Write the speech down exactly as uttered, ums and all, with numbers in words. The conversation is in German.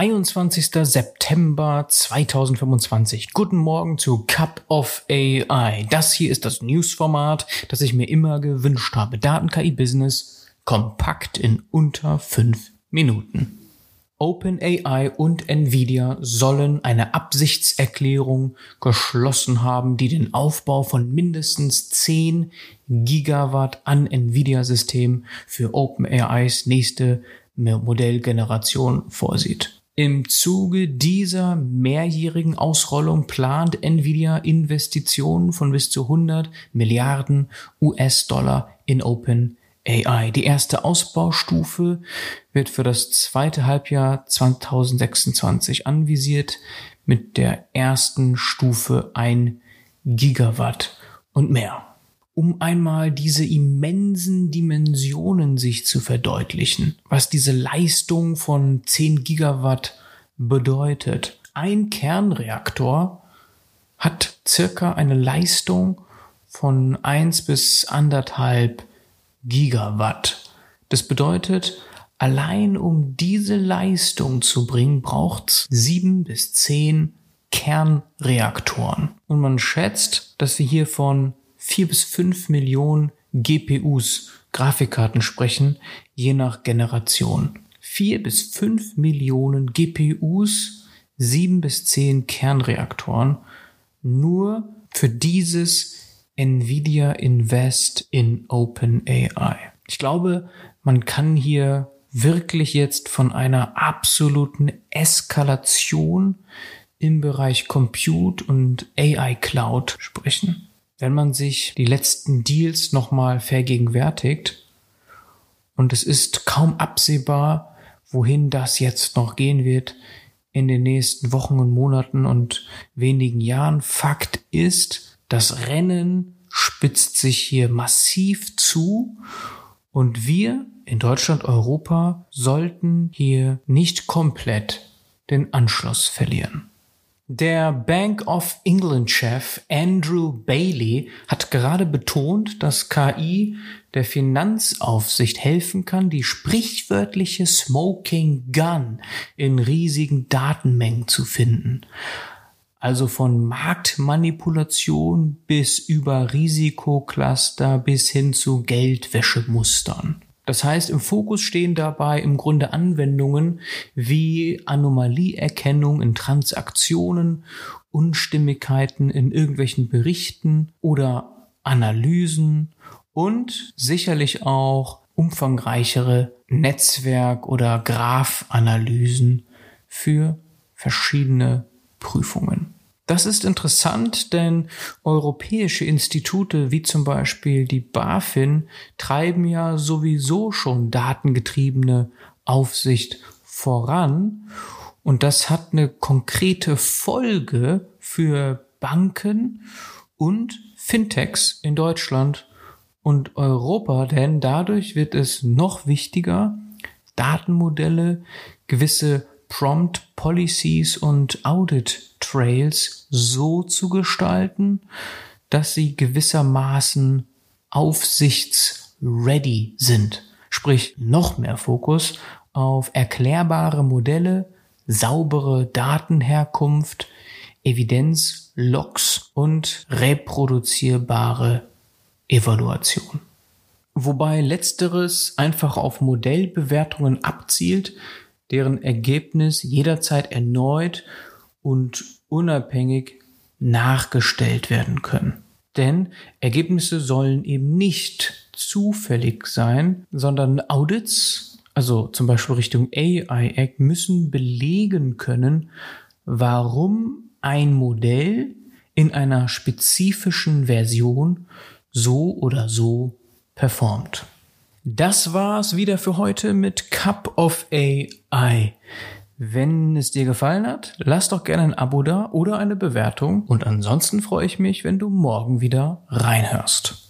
dreiundzwanzigster September zweitausendfünfundzwanzig. Guten Morgen zu Cup of A I. Das hier ist das Newsformat, das ich mir immer gewünscht habe. Daten-K I-Business kompakt in unter fünf Minuten. OpenAI und Nvidia sollen eine Absichtserklärung geschlossen haben, die den Aufbau von mindestens zehn Gigawatt an Nvidia-Systemen für OpenAIs nächste Modellgeneration vorsieht. Im Zuge dieser mehrjährigen Ausrollung plant Nvidia Investitionen von bis zu hundert Milliarden U S-Dollar in OpenAI. Die erste Ausbaustufe wird für das zweite Halbjahr zweitausendsechsundzwanzig anvisiert, mit der ersten Stufe ein Gigawatt und mehr. Um einmal diese immensen Dimensionen sich zu verdeutlichen, was diese Leistung von zehn Gigawatt bedeutet. Ein Kernreaktor hat circa eine Leistung von eins bis anderthalb Gigawatt. Das bedeutet, allein um diese Leistung zu bringen, braucht es sieben bis zehn Kernreaktoren. Und man schätzt, dass wir hier von vier bis fünf Millionen G P Us, Grafikkarten sprechen, je nach Generation. vier bis fünf Millionen G P Us, sieben bis zehn Kernreaktoren, nur für dieses Nvidia Invest in OpenAI. Ich glaube, man kann hier wirklich jetzt von einer absoluten Eskalation im Bereich Compute und A I Cloud sprechen. Wenn man sich die letzten Deals nochmal vergegenwärtigt, und es ist kaum absehbar, wohin das jetzt noch gehen wird in den nächsten Wochen und Monaten und wenigen Jahren. Fakt ist, das Rennen spitzt sich hier massiv zu und wir in Deutschland, Europa sollten hier nicht komplett den Anschluss verlieren. Der Bank of England-Chef Andrew Bailey hat gerade betont, dass K I der Finanzaufsicht helfen kann, die sprichwörtliche Smoking Gun in riesigen Datenmengen zu finden. Also von Marktmanipulation bis über Risikocluster bis hin zu Geldwäschemustern. Das heißt, im Fokus stehen dabei im Grunde Anwendungen wie Anomalieerkennung in Transaktionen, Unstimmigkeiten in irgendwelchen Berichten oder Analysen und sicherlich auch umfangreichere Netzwerk- oder Graphanalysen für verschiedene Prüfungen. Das ist interessant, denn europäische Institute wie zum Beispiel die BaFin treiben ja sowieso schon datengetriebene Aufsicht voran und das hat eine konkrete Folge für Banken und Fintechs in Deutschland und Europa, denn dadurch wird es noch wichtiger, Datenmodelle, gewisse Prompt Policies und Audit Trails so zu gestalten, dass sie gewissermaßen aufsichtsready sind. Sprich, noch mehr Fokus auf erklärbare Modelle, saubere Datenherkunft, Evidenzlogs und reproduzierbare Evaluation. Wobei letzteres einfach auf Modellbewertungen abzielt, deren Ergebnis jederzeit erneut und unabhängig nachgestellt werden können. Denn Ergebnisse sollen eben nicht zufällig sein, sondern Audits, also zum Beispiel Richtung A I Act, müssen belegen können, warum ein Modell in einer spezifischen Version so oder so performt. Das war's wieder für heute mit Cup of A I. Wenn es dir gefallen hat, lass doch gerne ein Abo da oder eine Bewertung und ansonsten freue ich mich, wenn du morgen wieder reinhörst.